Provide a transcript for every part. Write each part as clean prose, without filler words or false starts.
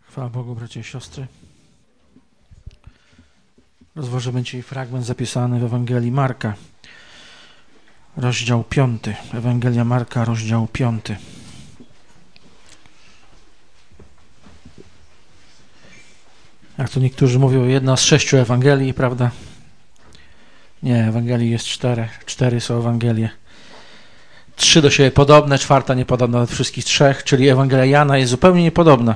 Chwała Bogu, bracia i siostry. Rozważymy dzisiaj fragment zapisany w Ewangelii Marka, rozdział 5. Ewangelia Marka, rozdział 5. Jak to niektórzy mówią, jedna z 6 Ewangelii, prawda? Nie, Ewangelii jest 4. 4 są Ewangelie. 3 do siebie podobne, 4 niepodobna do wszystkich 3, czyli Ewangelia Jana jest zupełnie niepodobna.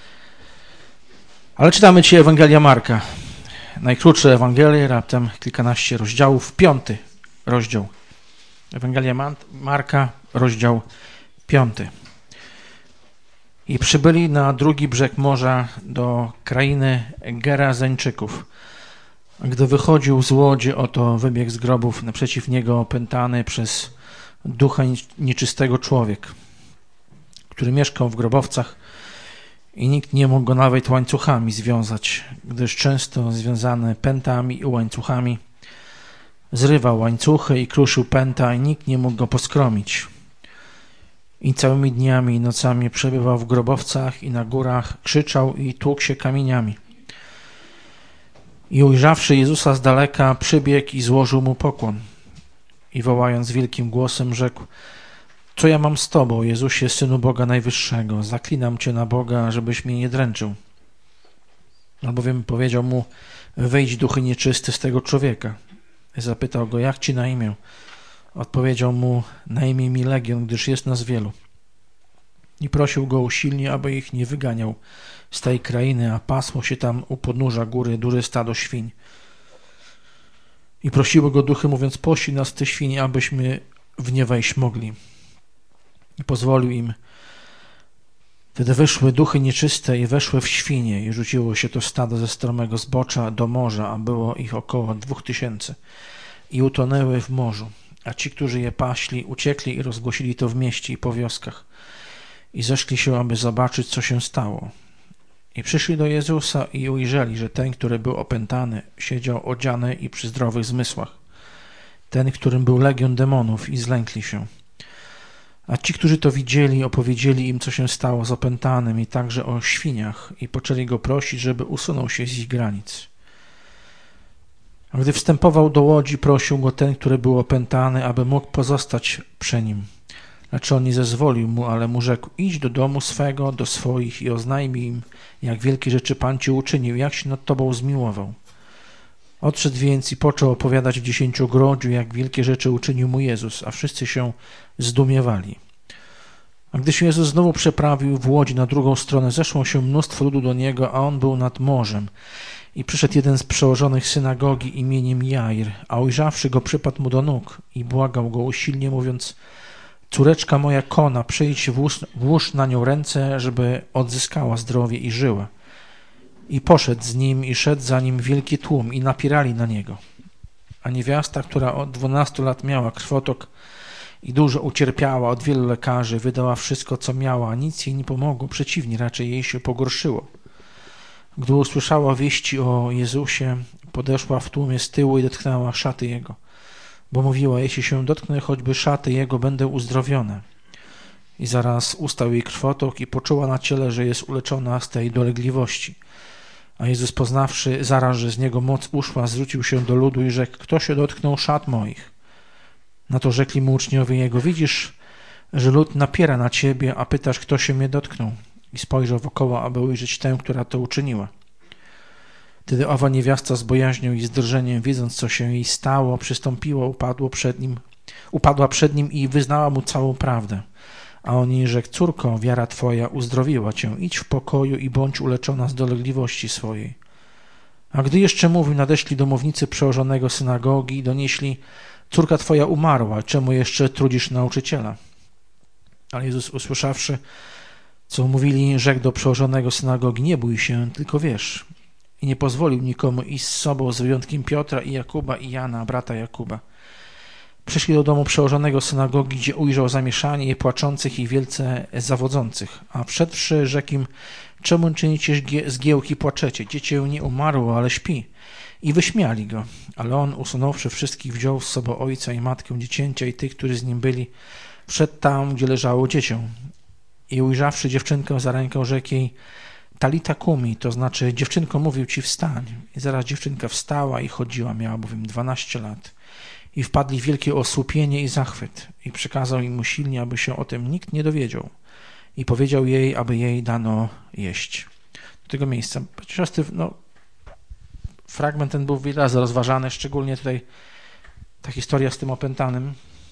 Ale czytamy dzisiaj Ewangelia Marka. Najkrótsze Ewangelie, raptem kilkanaście rozdziałów. 5 rozdział. Ewangelia Marka, rozdział 5. I przybyli na drugi brzeg morza do krainy Gerazeńczyków. A gdy wychodził z łodzi, oto wybiegł z grobów naprzeciw niego opętany przez ducha nieczystego człowiek, który mieszkał w grobowcach i nikt nie mógł go nawet łańcuchami związać, gdyż często związany pętami i łańcuchami zrywał łańcuchy i kruszył pęta i nikt nie mógł go poskromić. I całymi dniami i nocami przebywał w grobowcach i na górach, krzyczał i tłukł się kamieniami. I ujrzawszy Jezusa z daleka, przybiegł i złożył mu pokłon. I wołając wielkim głosem rzekł: co ja mam z Tobą, Jezusie, Synu Boga Najwyższego? Zaklinam Cię na Boga, żebyś mnie nie dręczył. Albowiem powiedział mu: wyjdź, duchy nieczysty, z tego człowieka. I zapytał go: jak Ci na imię? Odpowiedział mu: na imię mi Legion, gdyż jest nas wielu. I prosił go usilnie, aby ich nie wyganiał z tej krainy, a pasło się tam u podnóża góry duże stado świń. I prosiły go duchy, mówiąc: poślij nas te świnie, abyśmy w nie wejść mogli. I pozwolił im. Wtedy wyszły duchy nieczyste i weszły w świnie i rzuciło się to stado ze stromego zbocza do morza, a było ich około 2000 i utonęły w morzu. A ci, którzy je paśli, uciekli i rozgłosili to w mieście i po wioskach i zeszli się, aby zobaczyć, co się stało. I przyszli do Jezusa i ujrzeli, że ten, który był opętany, siedział odziany i przy zdrowych zmysłach. Ten, którym był legion demonów, i zlękli się. A ci, którzy to widzieli, opowiedzieli im, co się stało z opętanym i także o świniach i poczęli go prosić, żeby usunął się z ich granic. A gdy wstępował do łodzi, prosił go ten, który był opętany, aby mógł pozostać przy nim. Lecz on nie zezwolił mu, ale mu rzekł: idź do domu swego, do swoich i oznajmij im, jak wielkie rzeczy Pan ci uczynił, jak się nad tobą zmiłował. Odszedł więc i począł opowiadać w 10 jak wielkie rzeczy uczynił mu Jezus, a wszyscy się zdumiewali. A gdy się Jezus znowu przeprawił w łodzi na drugą stronę, zeszło się mnóstwo ludu do niego, a on był nad morzem. I przyszedł jeden z przełożonych synagogi imieniem Jair, a ujrzawszy go, przypadł mu do nóg i błagał go usilnie, mówiąc: córeczka moja kona, przyjdź, włóż na nią ręce, żeby odzyskała zdrowie i żyła. I poszedł z nim i szedł za nim wielki tłum i napierali na niego. A niewiasta, która od 12 lat miała krwotok i dużo ucierpiała od wielu lekarzy, wydała wszystko, co miała, a nic jej nie pomogło, przeciwnie, raczej jej się pogorszyło. Gdy usłyszała wieści o Jezusie, podeszła w tłumie z tyłu i dotknęła szaty Jego, bo mówiła: jeśli się dotknę choćby szaty Jego, będę uzdrowiona. I zaraz ustał jej krwotok i poczuła na ciele, że jest uleczona z tej dolegliwości. A Jezus, poznawszy zaraz, że z niego moc uszła, zwrócił się do ludu i rzekł: kto się dotknął szat moich? Na to rzekli mu uczniowie jego: widzisz, że lud napiera na ciebie, a pytasz, kto się mnie dotknął? I spojrzał wokoło, aby ujrzeć tę, która to uczyniła. Wtedy owa niewiasta z bojaźnią i z drżeniem, wiedząc, co się jej stało, przystąpiła, upadła przed nim i wyznała mu całą prawdę. A on jej rzekł: córko, wiara twoja uzdrowiła cię, idź w pokoju i bądź uleczona z dolegliwości swojej. A gdy jeszcze mówił, nadeszli domownicy przełożonego synagogi i donieśli: córka twoja umarła, czemu jeszcze trudzisz nauczyciela? Ale Jezus, usłyszawszy, co mówili, rzekł do przełożonego synagogi: nie bój się, tylko wierz. I nie pozwolił nikomu iść z sobą, z wyjątkiem Piotra i Jakuba i Jana, brata Jakuba. Przyszli do domu przełożonego synagogi, gdzie ujrzał zamieszanie i płaczących i wielce zawodzących. A wszedłszy, rzekł im: czemu czynicie zgiełki, płaczecie? Dziecię nie umarło, ale śpi. I wyśmiali go. Ale on, usunąwszy wszystkich, wziął z sobą ojca i matkę dziecięcia i tych, którzy z nim byli, wszedł tam, gdzie leżało dziecię. I ujrzawszy dziewczynkę za rękę, rzekł jej: Talita kumi, to znaczy dziewczynko, mówił ci wstań. I zaraz dziewczynka wstała i chodziła, miała bowiem 12 lat. I wpadli w wielkie osłupienie i zachwyt. I przykazał im usilnie, aby się o tym nikt nie dowiedział. I powiedział jej, aby jej dano jeść. Do tego miejsca. Często, fragment ten był wiele razy rozważany, szczególnie tutaj ta historia z tym opętanym.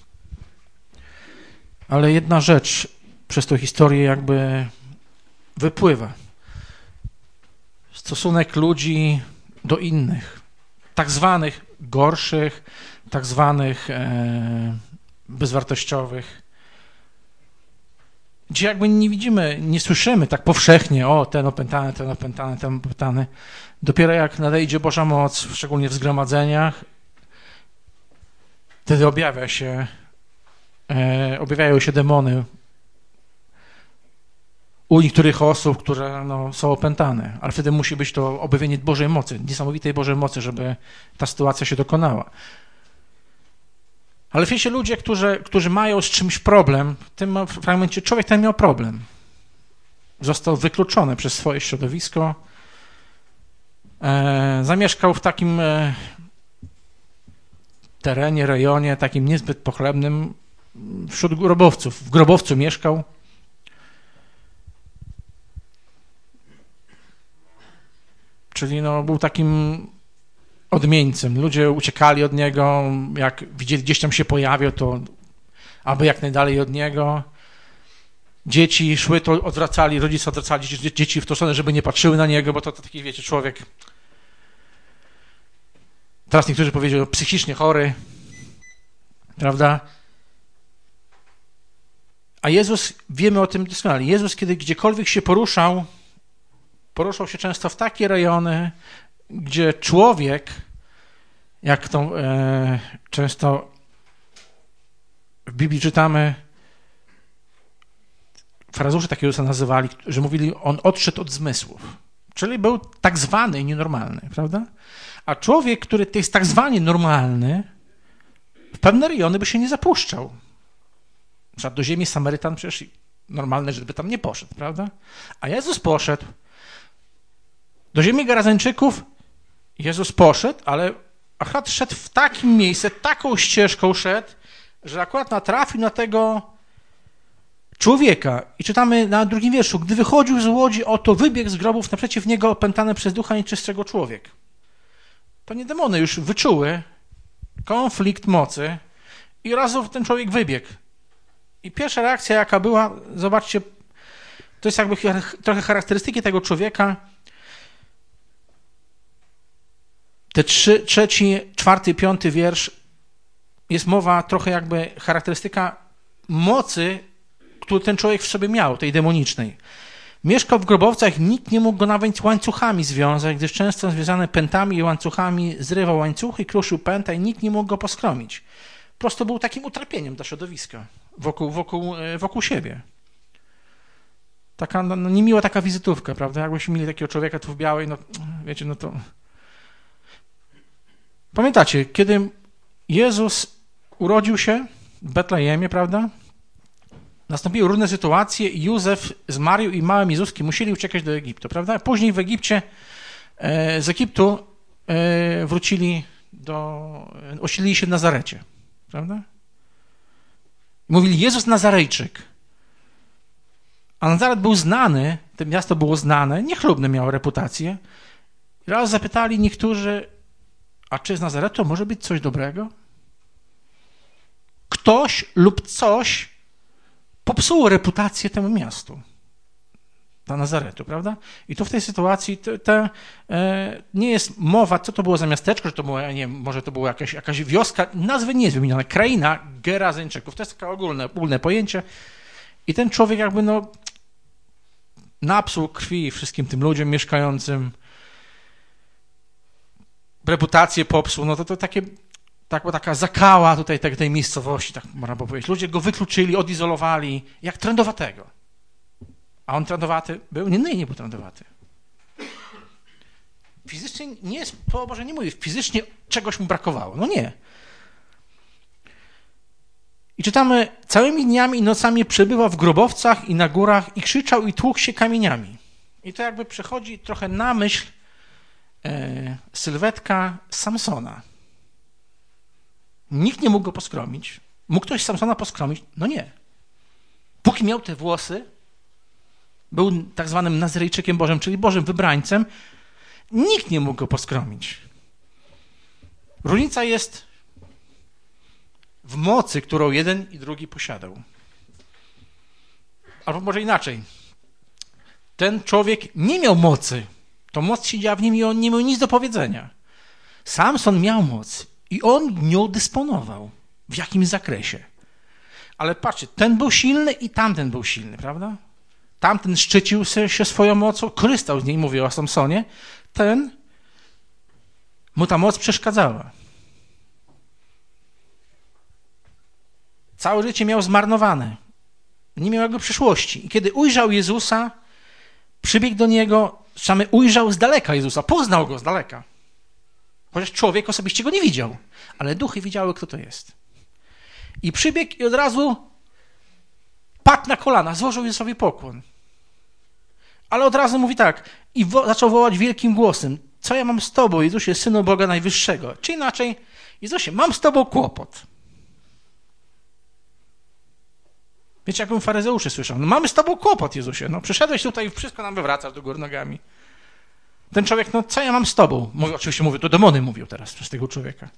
Ale jedna rzecz przez tę historię jakby wypływa. Stosunek ludzi do innych, tak zwanych gorszych, tak zwanych bezwartościowych, gdzie jakby nie widzimy, nie słyszymy tak powszechnie, o, ten opętany, ten opętany, ten opętany. Dopiero jak nadejdzie Boża moc, szczególnie w zgromadzeniach, wtedy objawiają się demony u niektórych osób, które są opętane, ale wtedy musi być to objawienie Bożej mocy, niesamowitej Bożej mocy, żeby ta sytuacja się dokonała. Ale wiecie, ludzie, którzy mają z czymś problem, w tym fragmencie człowiek ten miał problem. Został wykluczony przez swoje środowisko, zamieszkał w takim terenie, rejonie, takim niezbyt pochlebnym, wśród grobowców. W grobowcu mieszkał. Czyli był takim odmieńcem. Ludzie uciekali od niego, jak widzieli, gdzieś tam się pojawił, to aby jak najdalej od niego. Dzieci szły, to odwracali, rodzice odwracali dzieci w tą stronę, żeby nie patrzyły na niego, bo to taki, wiecie, człowiek. Teraz niektórzy powiedzieli, psychicznie chory, prawda? A Jezus, wiemy o tym doskonale, Jezus, kiedy gdziekolwiek się poruszał się często w takie rejony, gdzie człowiek, jak to często w Biblii czytamy, faryzeusze takiego co nazywali, że mówili, on odszedł od zmysłów, czyli był tak zwany nienormalny, prawda? A człowiek, który jest tak zwany normalny, w pewne rejony by się nie zapuszczał. Na przykład do ziemi Samarytan przecież normalne, żeby tam nie poszedł, prawda? A Jezus poszedł. Do ziemi Gerazeńczyków Jezus poszedł, ale akurat szedł w takim miejscu, taką ścieżką szedł, że akurat natrafił na tego człowieka. I czytamy na drugim wierszu, gdy wychodził z łodzi, oto wybiegł z grobów naprzeciw niego opętany przez ducha nieczystego człowiek. To nie demony już wyczuły konflikt mocy i razu ten człowiek wybiegł. I pierwsza reakcja, jaka była, zobaczcie, to jest jakby trochę charakterystyki tego człowieka. Te 3, 4, 5 wiersz jest mowa trochę jakby charakterystyka mocy, którą ten człowiek w sobie miał, tej demonicznej. Mieszkał w grobowcach, nikt nie mógł go nawet łańcuchami związać, gdyż często związany pętami i łańcuchami zrywał łańcuchy, kruszył pęta i nikt nie mógł go poskromić. Po prostu był takim utrapieniem dla środowiska, wokół siebie. Taka niemiła taka wizytówka, prawda? Jakbyśmy mieli takiego człowieka tu w białej, wiecie, to... Pamiętacie, kiedy Jezus urodził się w Betlejemie, prawda? Nastąpiły różne sytuacje i Józef z Marią i małym Jezuskiem musieli uciekać do Egiptu, prawda? Później w Egipcie, z Egiptu wrócili osiedlili się w Nazarecie, prawda? Mówili Jezus Nazarejczyk. A Nazaret był znany, to miasto było znane, niechlubne miało reputację. I raz zapytali niektórzy, a czy z Nazaretu może być coś dobrego? Ktoś lub coś popsuło reputację temu miastu, dla Nazaretu, prawda? I tu w tej sytuacji nie jest mowa, co to było za miasteczko, że to było, może to była jakaś wioska, nazwy nie jest wymieniona, kraina Gerazeńczyków, to jest takie ogólne pojęcie. I ten człowiek jakby napsuł krwi wszystkim tym ludziom mieszkającym, reputację popsuł, to taka zakała tutaj tej miejscowości, tak można powiedzieć. Ludzie go wykluczyli, odizolowali, jak trędowatego. A on trędowaty był? Nie był trędowaty. Fizycznie nie jest, to Boże nie mówi, fizycznie czegoś mu brakowało. Nie. I czytamy, całymi dniami i nocami przebywał w grobowcach i na górach i krzyczał i tłukł się kamieniami. I to jakby przychodzi trochę na myśl sylwetka Samsona. Nikt nie mógł go poskromić. Mógł ktoś Samsona poskromić? No nie. Póki miał te włosy, był tak zwanym Nazyrejczykiem Bożym, czyli Bożym wybrańcem, nikt nie mógł go poskromić. Różnica jest w mocy, którą jeden i drugi posiadał. Albo może inaczej. Ten człowiek nie miał mocy. To moc siedziała w nim i on nie miał nic do powiedzenia. Samson miał moc i on nią dysponował. W jakimś zakresie. Ale patrzcie, ten był silny i tamten był silny, prawda? Tamten szczycił się swoją mocą, korzystał z niej, mówię o Samsonie. Ten, mu ta moc przeszkadzała. Całe życie miał zmarnowane. Nie miał jakby przyszłości. I kiedy ujrzał Jezusa, przybiegł do Niego, ujrzał z daleka Jezusa, poznał Go z daleka. Chociaż człowiek osobiście Go nie widział, ale duchy widziały, kto to jest. I przybiegł i od razu padł na kolana, złożył Jezusowi pokłon. Ale od razu mówi tak, i zaczął wołać wielkim głosem, co ja mam z Tobą, Jezusie, Synu Boga Najwyższego? Czy inaczej, Jezusie, mam z Tobą kłopot. Wiecie, jaką faryzeusze słyszą? No mamy z Tobą kłopot, Jezusie. No przyszedłeś tutaj i wszystko nam wywracasz do góry nogami. Ten człowiek, no co ja mam z Tobą? Oczywiście mówię, to demony mówią teraz przez tego człowieka.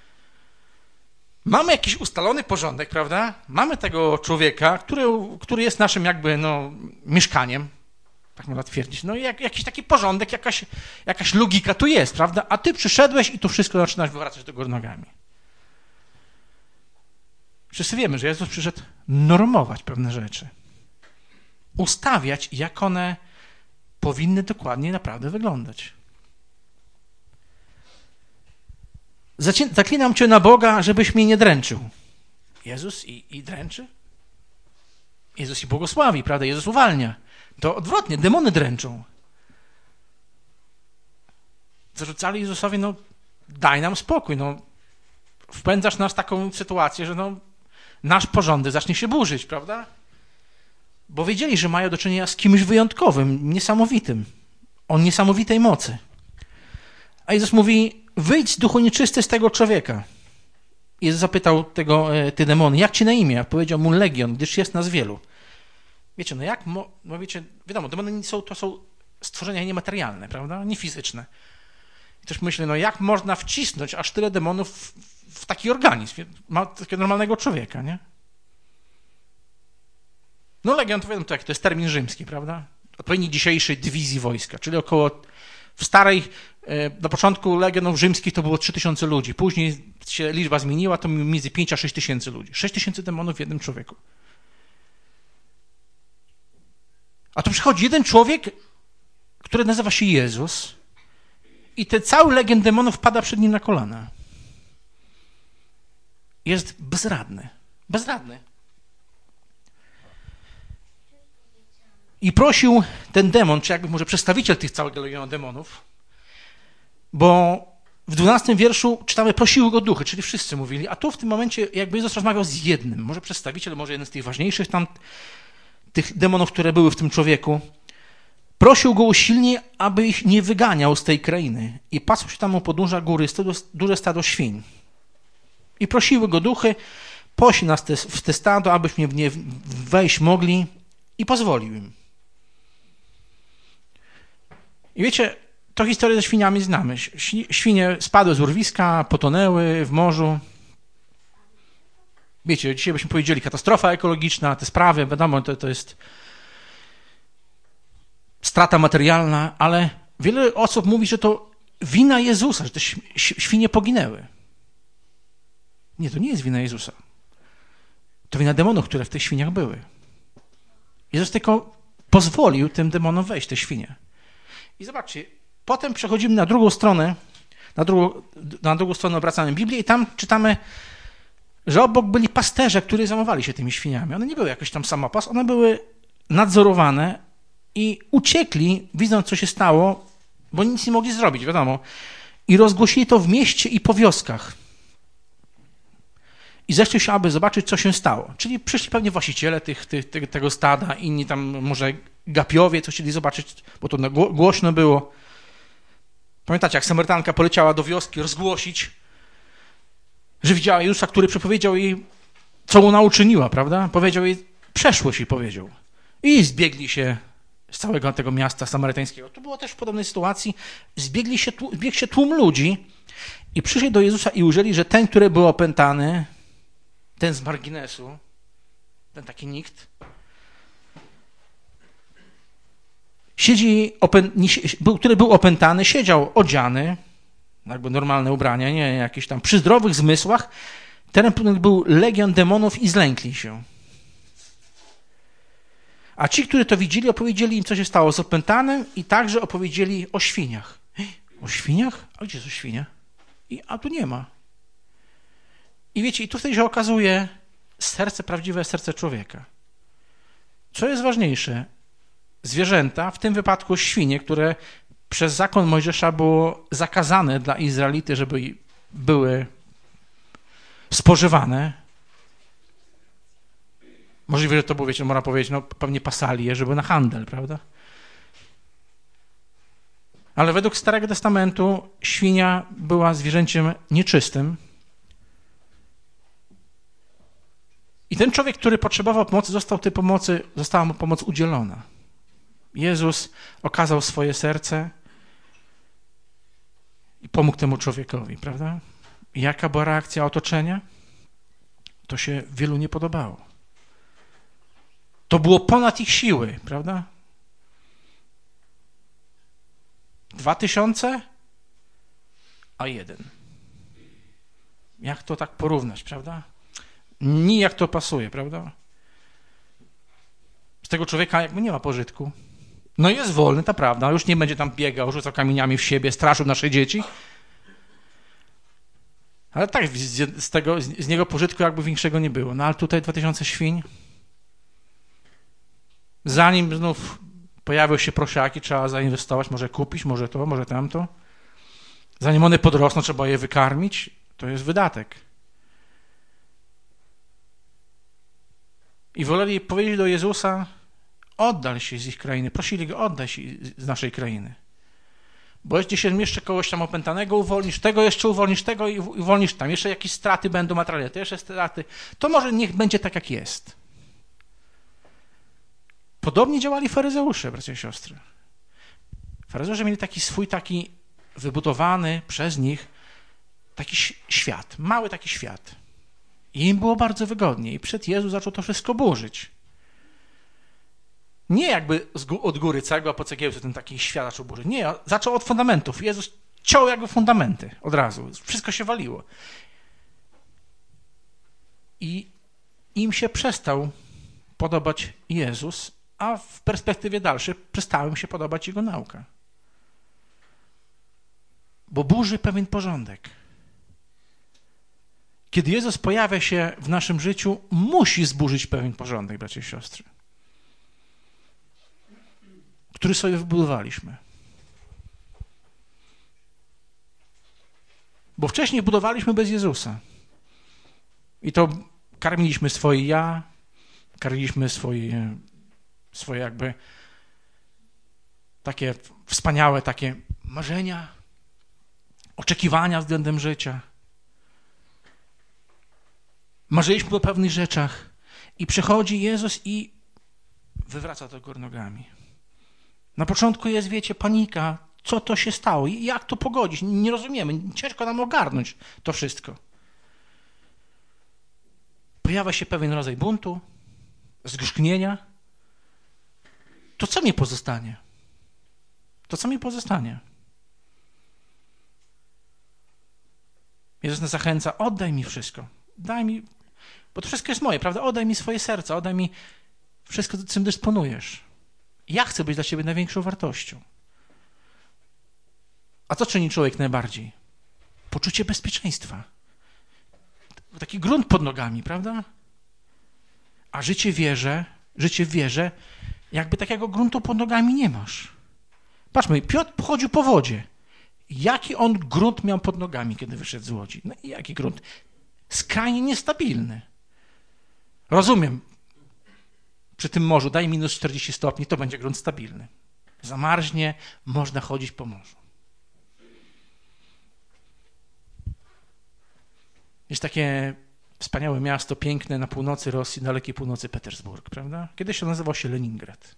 Mamy jakiś ustalony porządek, prawda? Mamy tego człowieka, który jest naszym jakby mieszkaniem, tak można twierdzić. No i jakiś taki porządek, jakaś logika tu jest, prawda? A ty przyszedłeś i tu wszystko zaczynasz wywracać do góry nogami. Wszyscy wiemy, że Jezus przyszedł normować pewne rzeczy. Ustawiać, jak one powinny dokładnie naprawdę wyglądać. Zaklinam Cię na Boga, żebyś mnie nie dręczył. Jezus i dręczy? Jezus i błogosławi, prawda? Jezus uwalnia. To odwrotnie, demony dręczą. Zarzucali Jezusowi, daj nam spokój, wpędzasz nas w taką sytuację, że nasz porządek zacznie się burzyć, prawda? Bo wiedzieli, że mają do czynienia z kimś wyjątkowym, niesamowitym, o niesamowitej mocy. A Jezus mówi, wyjdź duchu nieczysty z tego człowieka. Jezus zapytał te demony, jak ci na imię? Powiedział mu Legion, gdyż jest nas wielu. Wiecie, wiecie, wiadomo, demony to są stworzenia niematerialne, prawda? Niefizyczne. I też myślę, jak można wcisnąć aż tyle demonów w taki organizm, takiego normalnego człowieka, nie? Legion, to wiadomo, to jest termin rzymski, prawda? Odpowiednik dzisiejszej dywizji wojska, czyli na początku legionów rzymskich to było 3000 ludzi, później się liczba zmieniła, to między 5 a 6 tysięcy ludzi. 6 tysięcy demonów w jednym człowieku. A tu przychodzi jeden człowiek, który nazywa się Jezus i ten cały legion demonów pada przed nim na kolana. Jest bezradny. Bezradny. I prosił ten demon, czy jakby może przedstawiciel tych całego legionu demonów, bo w 12 wierszu czytamy, prosiły go duchy, czyli wszyscy mówili, a tu w tym momencie jakby Jezus rozmawiał z jednym, może przedstawiciel, może jeden z tych ważniejszych tych demonów, które były w tym człowieku. Prosił go usilnie, aby ich nie wyganiał z tej krainy. I pasł się tam u podnóża góry duże stado świń. I prosiły go duchy, poślij nas w te stado, abyśmy w nie wejść mogli, i pozwolił im. I wiecie, to historię ze świniami znamy. Świnie spadły z urwiska, potonęły w morzu. Wiecie, dzisiaj byśmy powiedzieli katastrofa ekologiczna, te sprawy, wiadomo, to jest strata materialna, ale wiele osób mówi, że to wina Jezusa, że te świnie poginęły. Nie, to nie jest wina Jezusa. To wina demonów, które w tych świniach były. Jezus tylko pozwolił tym demonom wejść, te świnie. I zobaczcie, potem przechodzimy na drugą stronę, na drugą stronę obracamy Biblię i tam czytamy, że obok byli pasterze, którzy zajmowali się tymi świniami. One nie były jakoś tam samopas, one były nadzorowane i uciekli, widząc, co się stało, bo nic nie mogli zrobić, wiadomo. I rozgłosili to w mieście i po wioskach. i zeszli się, aby zobaczyć, co się stało. Czyli przyszli pewnie właściciele tego stada, inni tam może gapiowie, co chcieli zobaczyć, bo to głośno było. Pamiętacie, jak Samarytanka poleciała do wioski rozgłosić, że widziała Jezusa, który przepowiedział jej, co ona uczyniła, prawda? Powiedział jej, przeszłość jej powiedział. I zbiegli się z całego tego miasta samarytańskiego. To było też w podobnej sytuacji. Zbiegł się tłum ludzi i przyszli do Jezusa i ujrzeli, że ten, który był opętany, ten z marginesu, ten taki nikt, który był opętany, siedział odziany, jakby normalne ubrania, nie jakieś tam przy zdrowych zmysłach. Ten był legion demonów i zlękli się. A ci, którzy to widzieli, opowiedzieli im, co się stało z opętanym i także opowiedzieli o świniach. O świniach? A gdzie są świnie? A tu nie ma. I wiecie, i tu wtedy się okazuje prawdziwe serce człowieka. Co jest ważniejsze? Zwierzęta, w tym wypadku świnie, które przez zakon Mojżesza było zakazane dla Izraelity, żeby były spożywane. Możliwe, że to było, wiecie, można powiedzieć, no pewnie pasali je, żeby na handel, prawda? Ale według Starego Testamentu świnia była zwierzęciem nieczystym. I ten człowiek, który potrzebował pomocy, została mu pomoc udzielona. Jezus okazał swoje serce i pomógł temu człowiekowi, prawda? I jaka była reakcja otoczenia? To się wielu nie podobało. To było ponad ich siły, prawda? 2000, a 1. Jak to tak porównać, prawda? Nijak to pasuje, prawda? Z tego człowieka jakby nie ma pożytku. No jest wolny, to prawda, już nie będzie tam biegał, rzucał kamieniami w siebie, straszył nasze dzieci. Ale tak, z niego pożytku jakby większego nie było. No ale tutaj 2000 świń. Zanim znów pojawią się prosiaki, trzeba zainwestować, może kupić, może to, może tamto. Zanim one podrosną, trzeba je wykarmić. To jest wydatek. I woleli powiedzieć do Jezusa, oddal się z ich krainy. Prosili go, oddaj się z naszej krainy. Bo jeśli się jeszcze kogoś tam opętanego uwolnisz, tego jeszcze uwolnisz, tego i uwolnisz tam. Jeszcze jakieś straty będą materialne, to jeszcze straty. To może niech będzie tak, jak jest. Podobnie działali faryzeusze, bracia i siostry. Faryzeusze mieli taki wybudowany przez nich taki świat, mały taki świat. I im było bardzo wygodnie. I przed Jezus zaczął to wszystko burzyć. Nie jakby od góry cegła po cegiełce ten taki świat zaczął burzyć. Nie, zaczął od fundamentów. Jezus ciął jakby fundamenty od razu. Wszystko się waliło. I im się przestał podobać Jezus, a w perspektywie dalszej przestała im się podobać Jego nauka. Bo burzy pewien porządek. Kiedy Jezus pojawia się w naszym życiu, musi zburzyć pewien porządek, bracia i siostry, który sobie wybudowaliśmy. Bo wcześniej budowaliśmy bez Jezusa. I to karmiliśmy swoje ja, karmiliśmy swoje jakby takie wspaniałe takie marzenia, oczekiwania względem życia. Marzyliśmy o pewnych rzeczach i przychodzi Jezus i wywraca to góry nogami. Na początku jest, wiecie, panika, co to się stało i jak to pogodzić. Nie rozumiemy, ciężko nam ogarnąć to wszystko. Pojawia się pewien rodzaj buntu, zgorzknienia. To co mi pozostanie? To co mi pozostanie? Jezus nas zachęca, oddaj mi wszystko. Daj mi, bo to wszystko jest moje, prawda? Oddaj mi swoje serce, oddaj mi wszystko, czym dysponujesz. Ja chcę być dla ciebie największą wartością. A co czyni człowiek najbardziej? Poczucie bezpieczeństwa. Taki grunt pod nogami, prawda? A życie w wierze, jakby takiego gruntu pod nogami nie masz. Patrzmy, Piotr chodził po wodzie. Jaki on grunt miał pod nogami, kiedy wyszedł z łodzi? No i jaki grunt? Skrajnie niestabilny. Rozumiem, przy tym morzu daj minus 40 stopni, to będzie grunt stabilny. Zamarznie, można chodzić po morzu. Jest takie wspaniałe miasto, piękne na północy Rosji, dalekiej północy Petersburg, prawda? Kiedyś nazywał się Leningrad.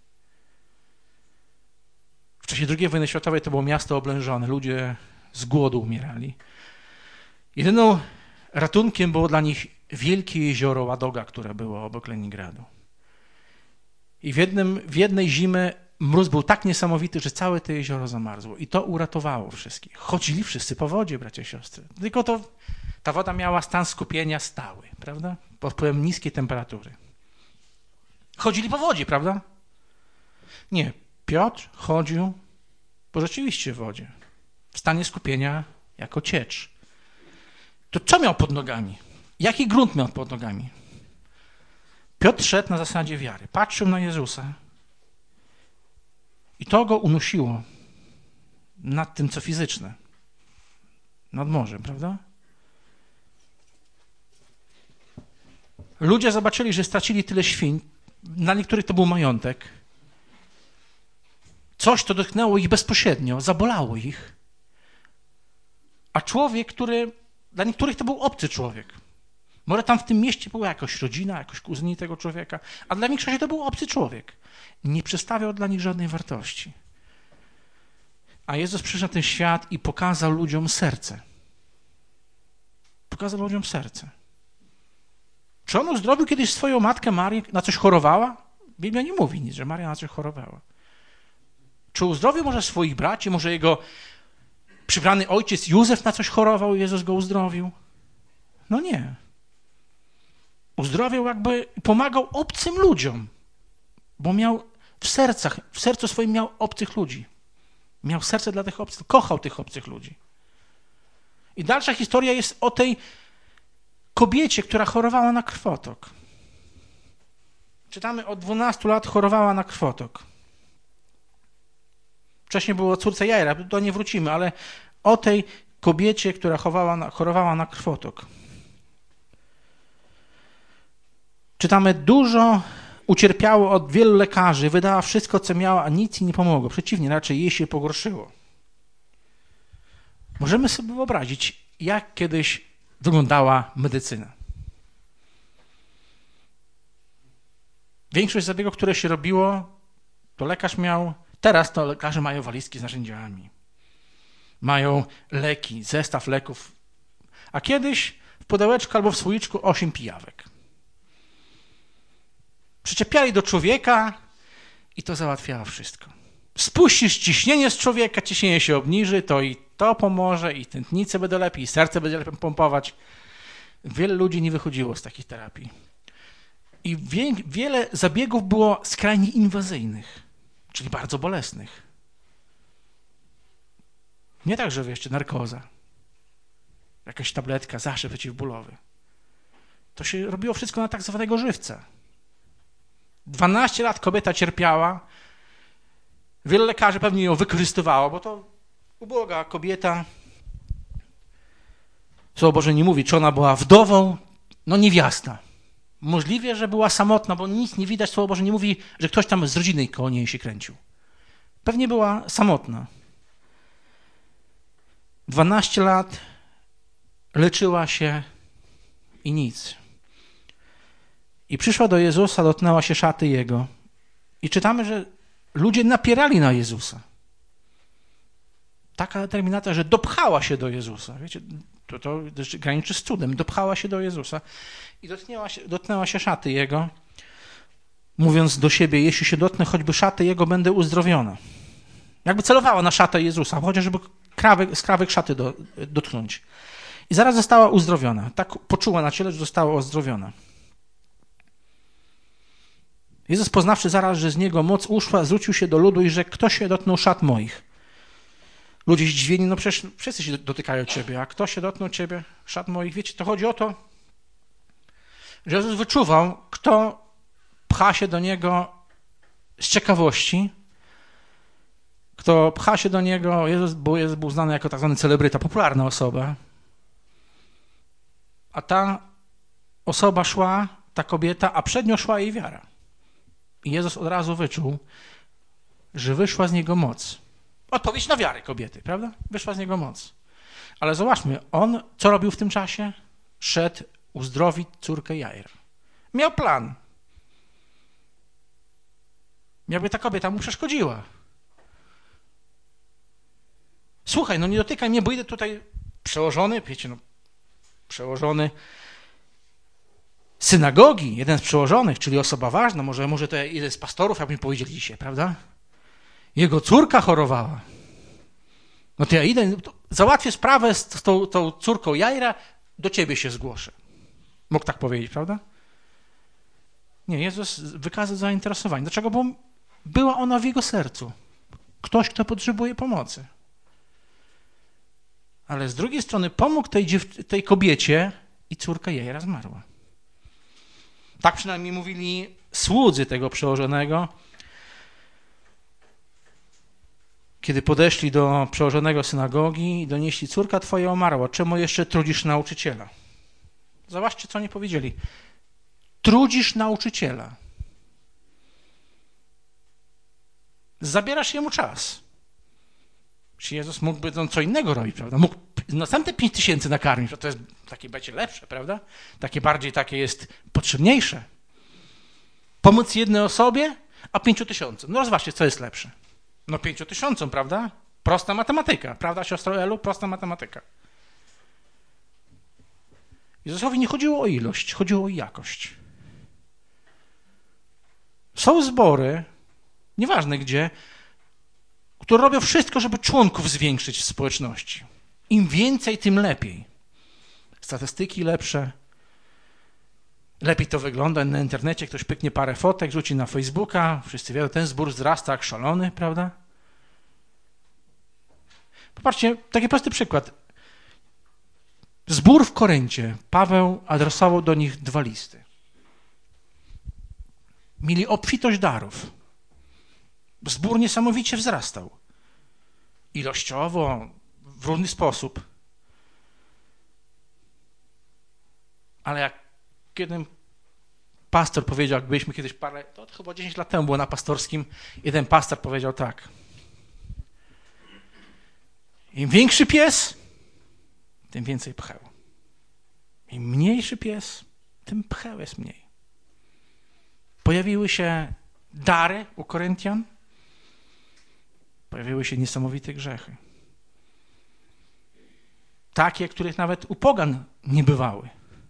W czasie II wojny światowej to było miasto oblężone, ludzie z głodu umierali. Jedyną ratunkiem było dla nich wielkie jezioro Ładoga, które było obok Leningradu. I w jednej zimy mróz był tak niesamowity, że całe to jezioro zamarzło. I to uratowało wszystkich. Chodzili wszyscy po wodzie, bracia i siostry. Tylko ta woda miała stan skupienia stały, prawda? Pod wpływem niskiej temperatury. Chodzili po wodzie, prawda? Nie. Piotr chodził po rzeczywiście wodzie. W stanie skupienia jako ciecz. To co miał pod nogami? Jaki grunt miał pod nogami? Piotr szedł na zasadzie wiary. Patrzył na Jezusa i to go unosiło nad tym, co fizyczne. Nad morzem, prawda? Ludzie zobaczyli, że stracili tyle świń. Dla niektórych to był majątek. Coś, to dotknęło ich bezpośrednio, zabolało ich. A człowiek, dla niektórych to był obcy człowiek. Może tam w tym mieście była jakaś rodzina, jakoś kuzyni tego człowieka, a dla większości to był obcy człowiek. Nie przedstawiał dla nich żadnej wartości. A Jezus przyszedł na ten świat i pokazał ludziom serce. Pokazał ludziom serce. Czy on uzdrowił kiedyś swoją matkę Marię, na coś chorowała? Biblia nie mówi nic, że Maria na coś chorowała. Czy uzdrowił może swoich braci, może jego przybrany ojciec Józef na coś chorował i Jezus go uzdrowił? No nie. Uzdrowił jakby, pomagał obcym ludziom, bo miał w sercu swoim miał obcych ludzi. Miał serce dla tych obcych, kochał tych obcych ludzi. I dalsza historia jest o tej kobiecie, która chorowała na krwotok. Czytamy, od 12 lat chorowała na krwotok. Wcześniej było o córce Jaira, do nie wrócimy, ale o tej kobiecie, która chorowała na krwotok. Czytamy, dużo ucierpiało od wielu lekarzy, wydała wszystko, co miała, a nic jej nie pomogło. Przeciwnie, raczej jej się pogorszyło. Możemy sobie wyobrazić, jak kiedyś wyglądała medycyna. Większość zabiegów, które się robiło, to lekarz miał. Teraz to lekarze mają walizki z narzędziami. Mają leki, zestaw leków. A kiedyś w pudełeczku albo w słoiczku 8 pijawek. Przyczepiali do człowieka i to załatwiało wszystko. Spuścisz ciśnienie z człowieka, ciśnienie się obniży, to i to pomoże, i tętnice będą lepiej, i serce będzie lepiej pompować. Wiele ludzi nie wychodziło z takich terapii. I wiele zabiegów było skrajnie inwazyjnych, czyli bardzo bolesnych. Nie tak, że wiecie, narkoza, jakaś tabletka, zaszyb przeciwbólowy. To się robiło wszystko na tak zwanego żywca. 12 lat kobieta cierpiała, wiele lekarzy pewnie ją wykorzystywało, bo to uboga kobieta. Słowo Boże nie mówi, czy ona była wdową, no niewiasta. Możliwe, że była samotna, bo nic nie widać, Słowo Boże nie mówi, że ktoś tam z rodziny koło niej się kręcił. Pewnie była samotna. 12 lat leczyła się i nic. I przyszła do Jezusa, dotknęła się szaty Jego. I czytamy, że ludzie napierali na Jezusa. Taka determinacja, że dopchała się do Jezusa. Wiecie, to graniczy z cudem. Dopchała się do Jezusa i dotknęła się szaty Jego, mówiąc do siebie, jeśli się dotknę choćby szaty Jego, będę uzdrowiona. Jakby celowała na szatę Jezusa, chociażby skrawek szaty dotknąć. I zaraz została uzdrowiona. Tak poczuła na ciele, że została uzdrowiona. Jezus, poznawszy zaraz, że z Niego moc uszła, zwrócił się do ludu i rzekł, kto się dotknął szat moich? Ludzie zdziwieni, no przecież wszyscy się dotykają Ciebie, a kto się dotknął Ciebie, szat moich? Wiecie, to chodzi o to, że Jezus wyczuwał, kto pcha się do Niego z ciekawości, kto pcha się do Niego, Jezus był znany jako tak zwany celebryta, popularna osoba. a ta osoba szła, ta kobieta, a przed nią szła jej wiara. I Jezus od razu wyczuł, że wyszła z niego moc. Odpowiedź na wiarę kobiety, prawda? Wyszła z niego moc. Ale zobaczmy, on co robił w tym czasie? Szedł uzdrowić córkę Jaira. Miał plan. Jakby ta kobieta mu przeszkodziła. Słuchaj, no nie dotykaj mnie, bo idę tutaj przełożony, wiecie, no przełożony synagogi, jeden z przełożonych, czyli osoba ważna, może to jeden z pastorów, jak mi powiedzieli dzisiaj, prawda? Jego córka chorowała. No to ja idę, załatwię sprawę z tą córką Jaira, do ciebie się zgłoszę. Mógł tak powiedzieć, prawda? Nie, Jezus wykazał zainteresowanie. Dlaczego? Bo była ona w jego sercu. Ktoś, kto potrzebuje pomocy. Ale z drugiej strony pomógł tej kobiecie i córka Jaira zmarła. Tak przynajmniej mówili słudzy tego przełożonego. Kiedy podeszli do przełożonego synagogi i donieśli, córka twoja umarła, czemu jeszcze trudzisz nauczyciela? Zobaczcie, co oni powiedzieli. Trudzisz nauczyciela. Zabierasz jemu czas. Czy Jezus mógłby co innego robić, prawda? Mógł następne 5000 nakarmić, to jest takie będzie lepsze, prawda? Takie jest potrzebniejsze. Pomóc jednej osobie, a 5000. No zobaczcie, co jest lepsze. No 5000, prawda? Prosta matematyka, prawda, siostro Elu? Prosta matematyka. Jezusowi nie chodziło o ilość, chodziło o jakość. Są zbory, nieważne gdzie, które robią wszystko, żeby członków zwiększyć w społeczności. Im więcej, tym lepiej. Statystyki lepsze. Lepiej to wygląda na internecie. Ktoś pyknie parę fotek, rzuci na Facebooka. Wszyscy wiedzą, ten zbór wzrasta jak szalony, prawda? Popatrzcie, taki prosty przykład. Zbór w Koryncie. Paweł adresował do nich 2 listy. Mieli obfitość darów. Zbór niesamowicie wzrastał. Ilościowo, w różny sposób. Ale jak jeden pastor powiedział, jak byliśmy kiedyś to chyba 10 lat temu było na pastorskim, jeden pastor powiedział tak. Im większy pies, tym więcej pcheł. Im mniejszy pies, tym pcheł jest mniej. Pojawiły się dary u Koryntian, pojawiły się niesamowite grzechy. Takie, których nawet u pogan nie bywały.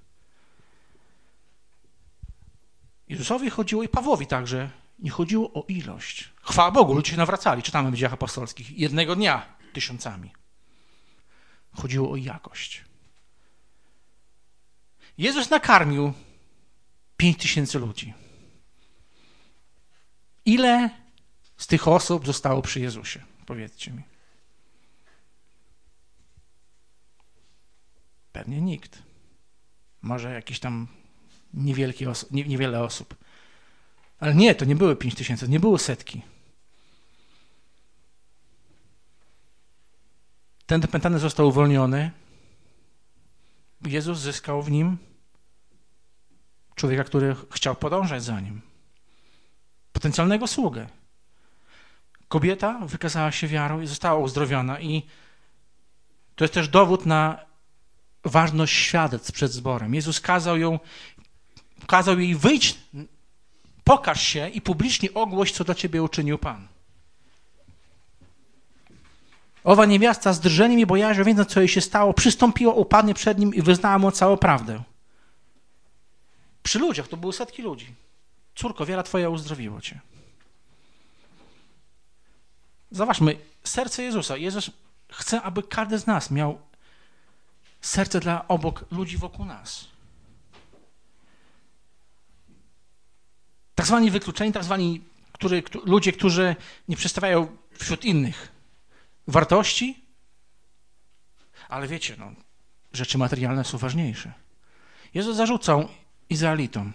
Jezusowi chodziło i Pawłowi także, nie chodziło o ilość. Chwała Bogu, ludzie się nawracali, czytamy w Dziejach Apostolskich, jednego dnia tysiącami. Chodziło o jakość. Jezus nakarmił 5000 ludzi. Ile z tych osób zostało przy Jezusie? Powiedzcie mi. Pewnie nikt. Może jakieś tam niewiele osób. Ale nie, to nie były 5000, nie było setki. Ten opętany został uwolniony. Jezus zyskał w nim człowieka, który chciał podążać za nim. Potencjalnego sługę. Kobieta wykazała się wiarą i została uzdrowiona. I to jest też dowód na ważność świadectw przed zborem. Jezus kazał jej wyjść, pokaż się i publicznie ogłoś, co dla ciebie uczynił Pan. Owa niewiasta z drżeniem i bojaźnią, wiedząc, co jej się stało, przystąpiła, upadnie przed nim i wyznała mu całą prawdę. Przy ludziach, to były setki ludzi. Córko, wiara twoja uzdrowiło cię. Zobaczmy, serce Jezusa. Jezus chce, aby każdy z nas miał serce dla ludzi wokół nas. Tak zwani wykluczeni, tak zwani ludzie, którzy nie przedstawiają wśród innych wartości, ale wiecie, rzeczy materialne są ważniejsze. Jezus zarzucał Izraelitom.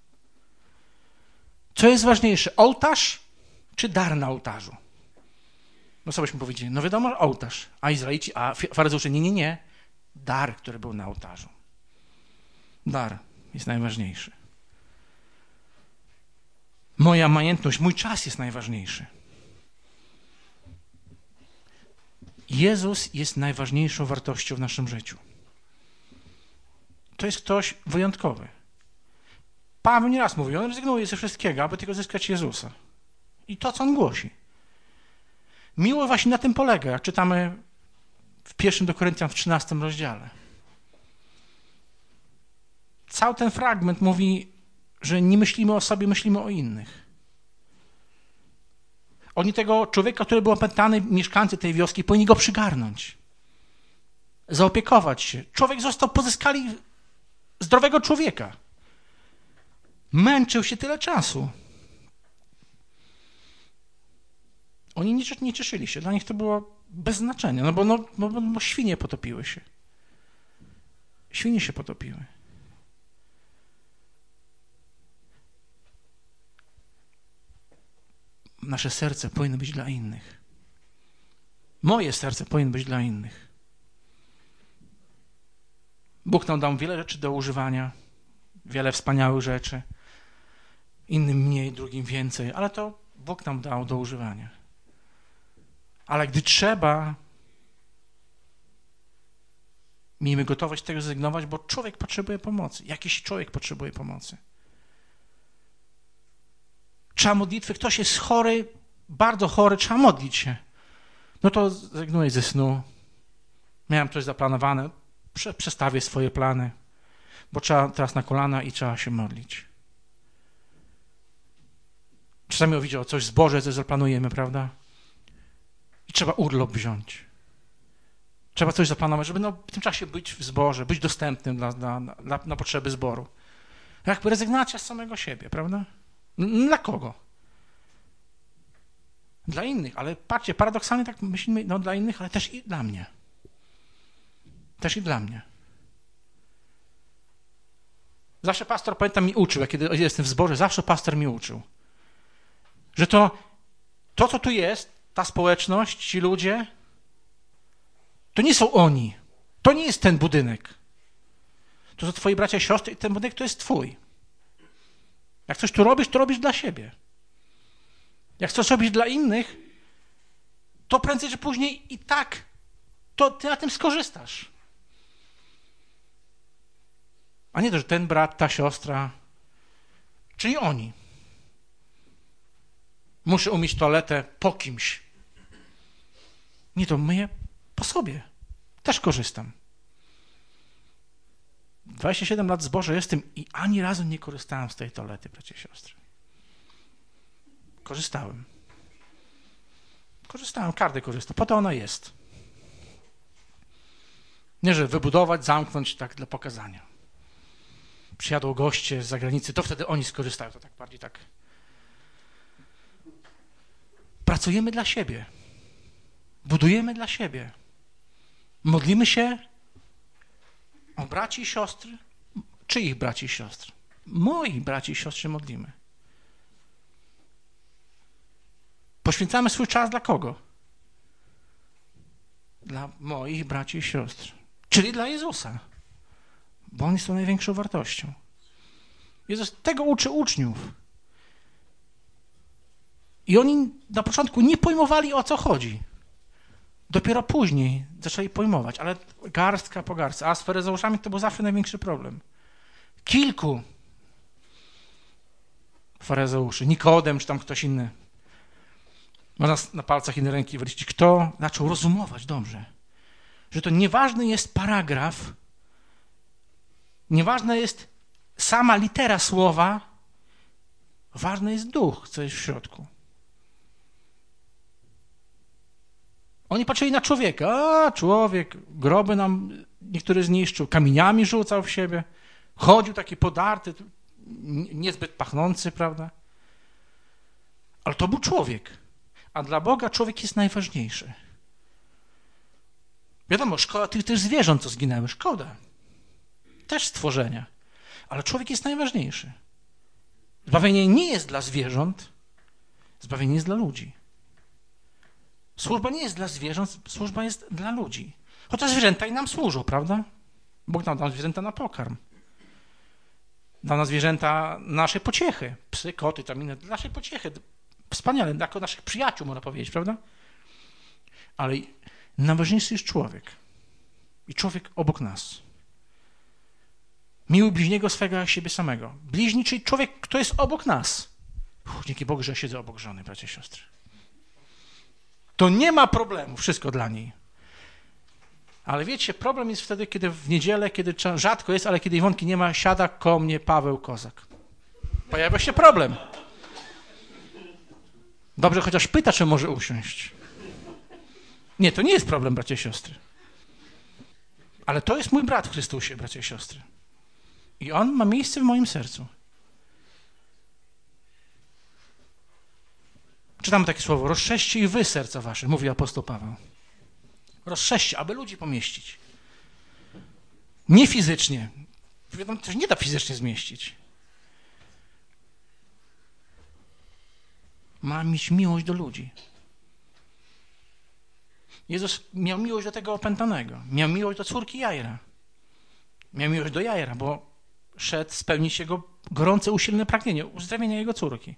Co jest ważniejsze, ołtarz czy dar na ołtarzu? No co byśmy powiedzieli? No wiadomo, ołtarz. A Izraelici, a faryzeusze, nie. Dar, który był na ołtarzu. Dar jest najważniejszy. Moja majętność, mój czas jest najważniejszy. Jezus jest najważniejszą wartością w naszym życiu. To jest ktoś wyjątkowy. Paweł nieraz mówi, on rezygnuje ze wszystkiego, aby tylko zyskać Jezusa. I to, co on głosi. Miłość właśnie na tym polega, jak czytamy w 1 do Koryntian w 13 rozdziale. Cały ten fragment mówi, że nie myślimy o sobie, myślimy o innych. Oni tego człowieka, który był opętany, mieszkańcy tej wioski, powinni go przygarnąć. Zaopiekować się. Pozyskali zdrowego człowieka. Męczył się tyle czasu. Oni nie cieszyli się. Dla nich to było bez znaczenia, bo świnie potopiły się. Świnie się potopiły. Nasze serce powinno być dla innych. Moje serce powinno być dla innych. Bóg nam dał wiele rzeczy do używania, wiele wspaniałych rzeczy. Innym mniej, drugim więcej, ale to Bóg nam dał do używania. Ale gdy trzeba, miejmy gotowość tego zrezygnować, bo człowiek potrzebuje pomocy. Jakiś człowiek potrzebuje pomocy. Trzeba modlitwy, ktoś jest chory, bardzo chory, trzeba modlić się. No to zrezygnuję ze snu. Miałem coś zaplanowane, przestawię swoje plany, bo trzeba teraz na kolana i trzeba się modlić. Czasami widział coś zboże, co zaplanujemy, prawda? I trzeba urlop wziąć. Trzeba coś zaplanować, żeby w tym czasie być w zborze, być dostępnym na potrzeby zboru. Jakby rezygnacja z samego siebie, prawda? Dla kogo? Dla innych, ale patrzcie, paradoksalnie tak myślimy, dla innych, ale też i dla mnie. Też i dla mnie. Zawsze pastor, pamiętam, mi uczył, kiedy jestem w zborze, zawsze pastor mi uczył, że to co tu jest, ta społeczność, ci ludzie, to nie są oni. To nie jest ten budynek. To są twoi bracia i siostry i ten budynek to jest twój. Jak coś tu robisz, to robisz dla siebie. Jak chcesz robić dla innych, to prędzej czy później i tak to ty na tym skorzystasz. A nie to, że ten brat, ta siostra, czyli oni. Muszę umyć toaletę po kimś. Nie, to myję po sobie. Też korzystam. 27 lat w zborze jestem i ani razu nie korzystałem z tej toalety, bracia i siostry. Korzystałem. Każdy korzysta. Po to ona jest. Nie, że wybudować, zamknąć tak dla pokazania. Przyjadą goście z zagranicy, to wtedy oni skorzystają. To tak bardziej tak. Pracujemy dla siebie. Budujemy dla siebie. Modlimy się o braci i siostry. Czyich braci i siostr? Moich braci i siostry modlimy. Poświęcamy swój czas dla kogo? Dla moich braci i siostr. Czyli dla Jezusa. Bo On jest tą największą wartością. Jezus tego uczy uczniów. I oni na początku nie pojmowali, o co chodzi. Dopiero później zaczęli pojmować, ale garstka po garstce. A z faryzeuszami to był zawsze największy problem. Kilku faryzeuszy, Nikodem czy tam ktoś inny. Można na palcach innej ręki wyliczyć, kto zaczął rozumować dobrze, że to nieważny jest paragraf, nieważna jest sama litera słowa, ważny jest duch, co jest w środku. Oni patrzyli na człowieka. A, człowiek, groby nam niektóry zniszczył, kamieniami rzucał w siebie, chodził taki podarty, niezbyt pachnący, prawda? Ale to był człowiek. A dla Boga człowiek jest najważniejszy. Wiadomo, szkoda tych też zwierząt, co zginęły. Szkoda. Też stworzenia. Ale człowiek jest najważniejszy. Zbawienie nie jest dla zwierząt, zbawienie jest dla ludzi. Służba nie jest dla zwierząt, służba jest dla ludzi. Chociaż zwierzęta i nam służą, prawda? Bóg nam dał zwierzęta na pokarm. Dał nam zwierzęta naszej pociechy. Psy, koty, tam inne, dla naszej pociechy. Wspaniale, jako naszych przyjaciół, można powiedzieć, prawda? Ale najważniejszy jest człowiek. I człowiek obok nas. Miłuj bliźniego swego jak siebie samego. Bliźni, czyli człowiek, kto jest obok nas. Dzięki Bogu, że ja siedzę obok żony, bracia i siostry. To nie ma problemu, wszystko dla niej. Ale wiecie, problem jest wtedy, kiedy w niedzielę, kiedy rzadko jest, ale kiedy Iwonki nie ma, siada koło mnie Paweł Kozak. Pojawia się problem. Dobrze, chociaż pyta, czy może usiąść. Nie, to nie jest problem, bracia i siostry. Ale to jest mój brat w Chrystusie, bracia i siostry. I on ma miejsce w moim sercu. Czytamy takie słowo, rozszerzcie i wy serca wasze, mówi apostoł Paweł. Rozszerzcie, aby ludzi pomieścić. Nie fizycznie. Wiadomo, to się nie da fizycznie zmieścić. Ma mieć miłość do ludzi. Jezus miał miłość do tego opętanego. Miał miłość do córki Jaira. Miał miłość do Jaira, bo szedł spełnić jego gorące, usilne pragnienie uzdrowienia jego córki.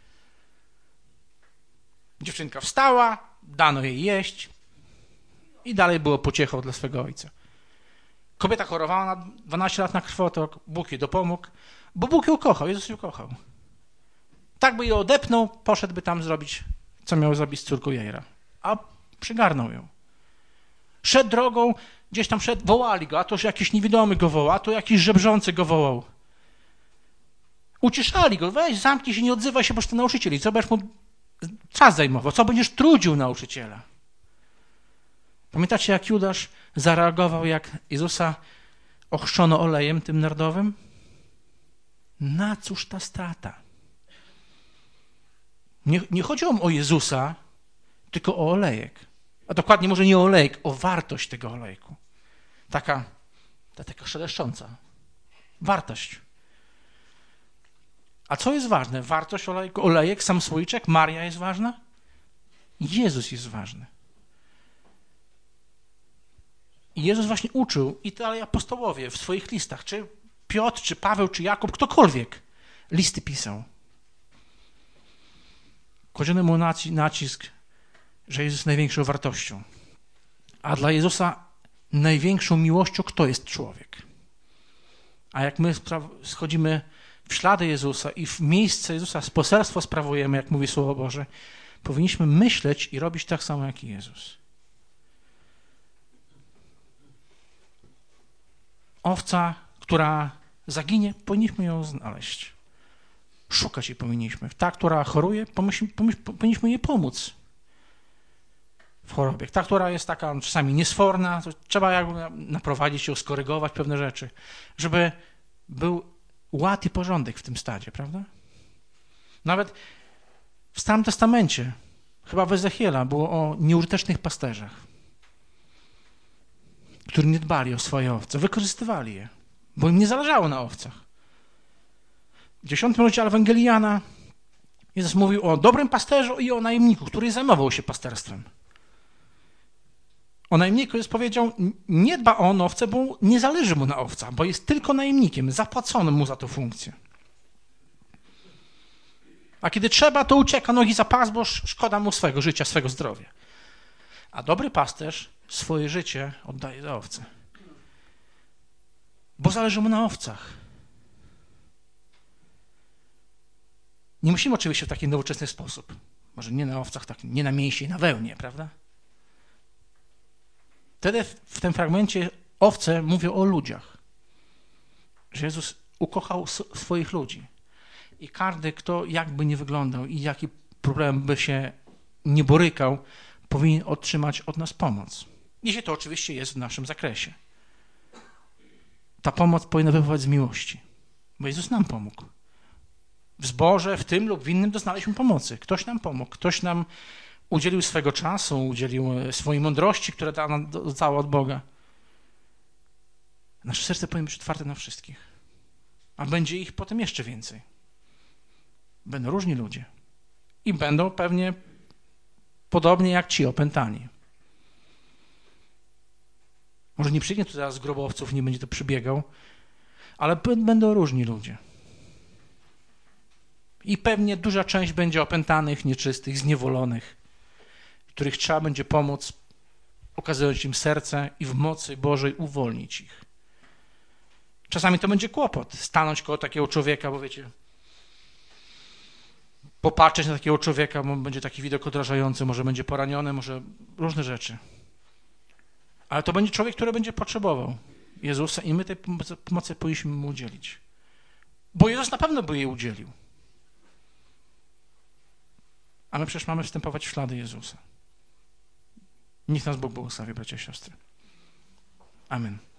Dziewczynka wstała, dano jej jeść i dalej było pociechą dla swego ojca. Kobieta chorowała na 12 lat na krwotok, Bóg jej dopomógł, bo Bóg ją kochał, Jezus ją kochał. Tak by ją odepnął, poszedłby tam zrobić, co miał zrobić z córką Jaira. A przygarnął ją. Szedł drogą, gdzieś tam szedł, wołali go, a to jakiś niewidomy go wołał, a to jakiś żebrzący go wołał. Uciszali go, weź, zamknij się, nie odzywaj się, boż to nauczyciel. I co będziesz mu czas zajmował, co będziesz trudził nauczyciela. Pamiętacie, jak Judasz zareagował, jak Jezusa ochrzczono olejem tym narodowym? Na cóż ta strata? Nie chodziło o Jezusa, tylko o olejek. A dokładnie może nie o olejek, o wartość tego olejku. Taka szeleszcząca. Wartość. A co jest ważne? Wartość olejku, olejek, sam słoiczek, Maria jest ważna? Jezus jest ważny. I Jezus właśnie uczył, i dalej apostołowie w swoich listach, czy Piotr, czy Paweł, czy Jakub, ktokolwiek listy pisał. Kładziono mu nacisk, że Jezus jest największą wartością. A dla Jezusa największą miłością kto jest człowiek? A jak my schodzimy w ślady Jezusa i w miejsce Jezusa poselstwo sprawujemy, jak mówi Słowo Boże, powinniśmy myśleć i robić tak samo jak i Jezus. Owca, która zaginie, powinniśmy ją znaleźć. Szukać jej powinniśmy. Ta, która choruje, powinniśmy jej pomóc w chorobie. Ta, która jest taka czasami niesforna, to trzeba jakby naprowadzić ją, skorygować pewne rzeczy, żeby był ład i porządek w tym stadzie, prawda? Nawet w Starym Testamencie, chyba w Ezechiela, było o nieużytecznych pasterzach, którzy nie dbali o swoje owce, wykorzystywali je, bo im nie zależało na owcach. W 10 rozdziale Ewangelii Jana Jezus mówił o dobrym pasterzu i o najemniku, który zajmował się pasterstwem. O najemniku Jezus powiedział, nie dba on o owce, bo nie zależy mu na owcach, bo jest tylko najemnikiem, zapłacono mu za tę funkcję. A kiedy trzeba, to ucieka nogi za pas, bo szkoda mu swego życia, swego zdrowia. A dobry pasterz swoje życie oddaje za owce. Bo zależy mu na owcach. Nie musimy oczywiście w taki nowoczesny sposób. Może nie na owcach, tak, nie na mięsie i na wełnie, prawda? Wtedy w tym fragmencie owce mówią o ludziach. Że Jezus ukochał swoich ludzi. I każdy, kto jakby nie wyglądał i jaki problem by się nie borykał, powinien otrzymać od nas pomoc. Jeśli to oczywiście jest w naszym zakresie. Ta pomoc powinna wypływać z miłości. Bo Jezus nam pomógł. W zborze, w tym lub w innym doznaliśmy pomocy. Ktoś nam pomógł, ktoś nam udzielił swego czasu, udzielił swojej mądrości, które dostała od Boga. Nasze serce powinno być otwarte na wszystkich. A będzie ich potem jeszcze więcej. Będą różni ludzie. I będą pewnie podobnie jak ci opętani. Może nie przyjdzie tu teraz grobowców, nie będzie to przybiegał, ale będą różni ludzie. I pewnie duża część będzie opętanych, nieczystych, zniewolonych, których trzeba będzie pomóc, okazując im serce i w mocy Bożej uwolnić ich. Czasami to będzie kłopot, stanąć koło takiego człowieka, bo wiecie, popatrzeć na takiego człowieka, bo będzie taki widok odrażający, może będzie poraniony, może różne rzeczy. Ale to będzie człowiek, który będzie potrzebował Jezusa i my tej pomocy powinniśmy mu udzielić. Bo Jezus na pewno by jej udzielił. A my przecież mamy wstępować w ślady Jezusa. Niech nas Bóg błogosławi, bracia i siostry. Amen.